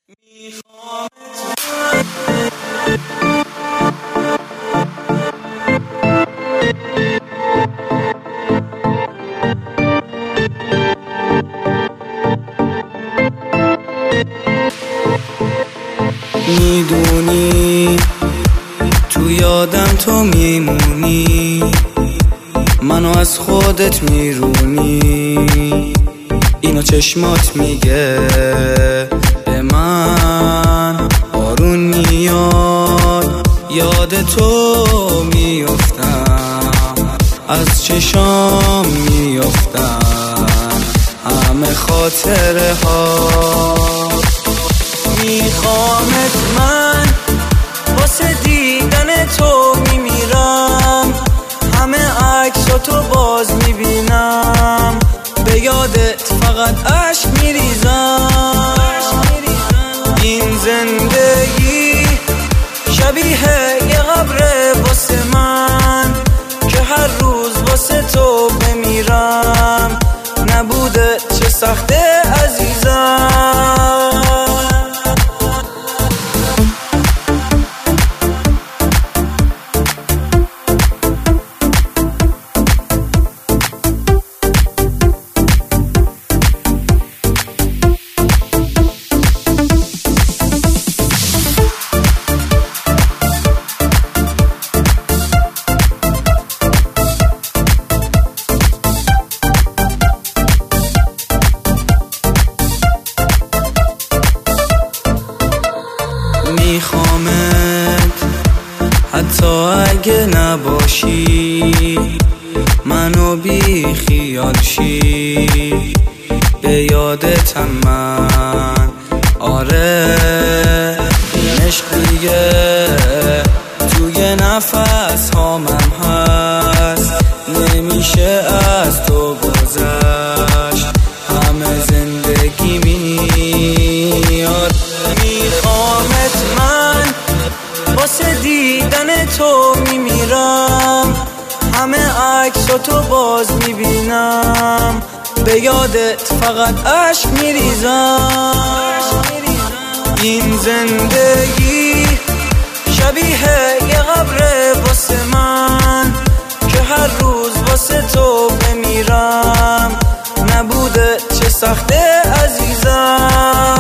میدونی تو یادم تو میمونی، منو از خودت میرونی، اینو چشمات میگه به من. بارون میاد یاد تو میافتم، از چشام میافتم همه خاطره ها. میخوامت من واسه دیدن تو میمیرم، همه عکساتو باز میبینم، به یادت فقط عشق میریزم. این زندگی شبیه یه قبره واسه من، که هر روز واسه تو بمیرم، نبوده چه سخته عزیزم. میخوامت حتی اگه نباشی، منو بی خیال شی، به یادتم من. آره این عشق دیگه توی نفس هامم هست، نمیشه از تو گذشت، همه زندگی میاد. میخوامت من واسه دیدن تو میمیرم، همه عکساتو باز میبینم، به یادت فقط عشق میریزم. این زندگی شبیه یه قبره واسه من، که هر روز واسه تو بمیرم، نبوده چه سخته عزیزم.